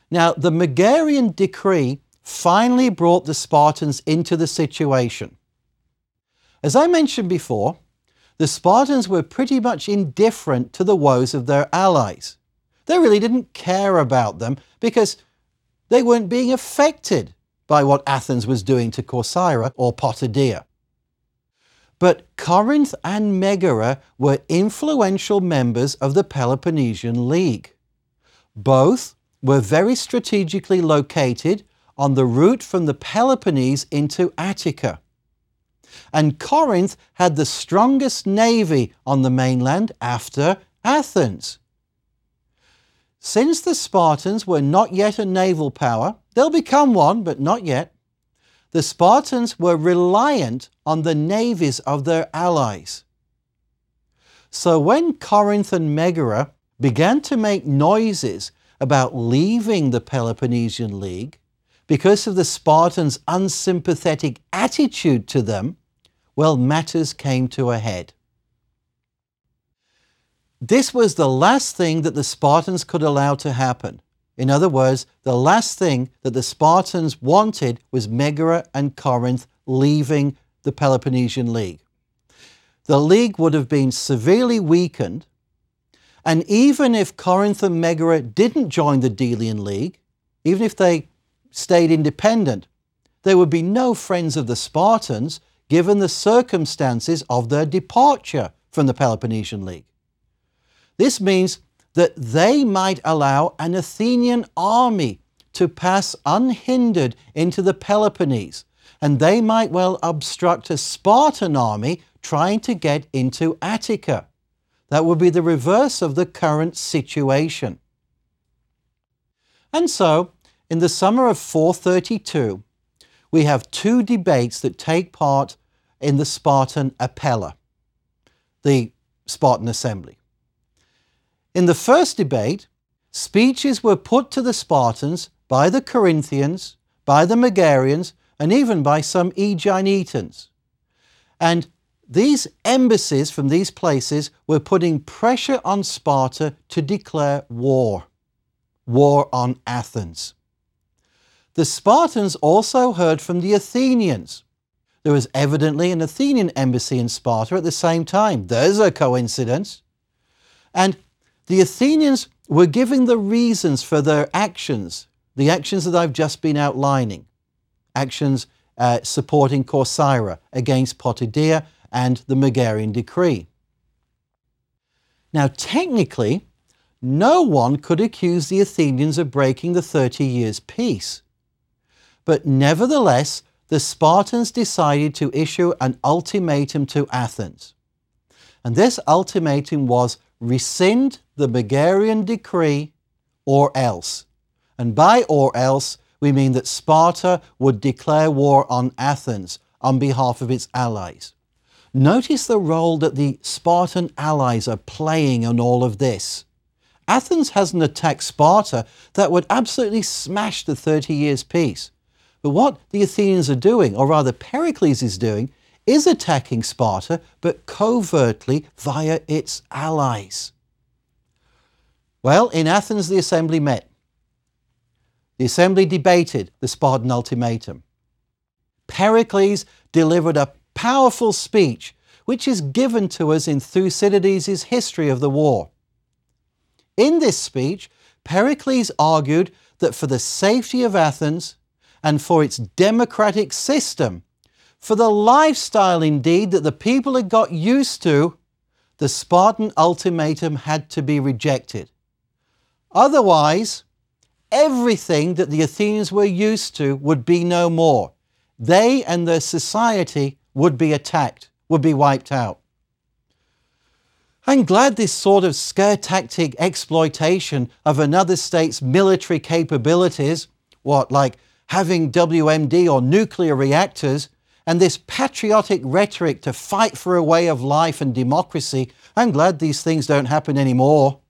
Now, the Megarian decree finally brought the Spartans into the situation. As I mentioned before, the Spartans were pretty much indifferent to the woes of their allies. They really didn't care about them because they weren't being affected by what Athens was doing to Corcyra or Potidaea. But Corinth and Megara were influential members of the Peloponnesian League. Both were very strategically located on the route from the Peloponnese into Attica. And Corinth had the strongest navy on the mainland after Athens. Since the Spartans were not yet a naval power, they'll become one, but not yet, the Spartans were reliant on the navies of their allies. So when Corinth and Megara began to make noises about leaving the Peloponnesian League because of the Spartans' unsympathetic attitude to them, well, matters came to a head. This was the last thing that the Spartans could allow to happen. In other words, the last thing that the Spartans wanted was Megara and Corinth leaving the Peloponnesian League. The league would have been severely weakened, and even if Corinth and Megara didn't join the Delian League, even if they stayed independent, there would be no friends of the Spartans given the circumstances of their departure from the Peloponnesian League. This means that they might allow an Athenian army to pass unhindered into the Peloponnese, and they might well obstruct a Spartan army trying to get into Attica. That would be the reverse of the current situation. And so, in the summer of 432, we have two debates that take part in the Spartan Apella, the Spartan assembly. In the first debate, speeches were put to the Spartans by the Corinthians, by the Megarians, and even by some Aeginetans. And these embassies from these places were putting pressure on Sparta to declare war on Athens. The Spartans also heard from the Athenians. There was evidently an Athenian embassy in Sparta at the same time. There's a coincidence. And the Athenians were giving the reasons for their actions, the actions that I've just been outlining. Actions supporting Corcyra against Potidaea and the Megarian decree. Now, technically, no one could accuse the Athenians of breaking the 30 years peace. But nevertheless, the Spartans decided to issue an ultimatum to Athens. And this ultimatum was rescind the Megarian decree or else. And by or else, we mean that Sparta would declare war on Athens on behalf of its allies. Notice the role that the Spartan allies are playing in all of this. Athens hasn't attacked Sparta. That would absolutely smash the 30 years peace. But what the Athenians are doing, or rather Pericles is doing, is attacking Sparta, but covertly via its allies. Well, in Athens, the assembly met. The assembly debated the Spartan ultimatum. Pericles delivered a powerful speech, which is given to us in Thucydides' History of the War. In this speech, Pericles argued that for the safety of Athens and for its democratic system, for the lifestyle indeed that the people had got used to, the Spartan ultimatum had to be rejected. Otherwise, everything that the Athenians were used to would be no more. They and their society would be attacked, would be wiped out. I'm glad this sort of scare tactic exploitation of another state's military capabilities, like having WMD or nuclear reactors, and this patriotic rhetoric to fight for a way of life and democracy, I'm glad these things don't happen anymore.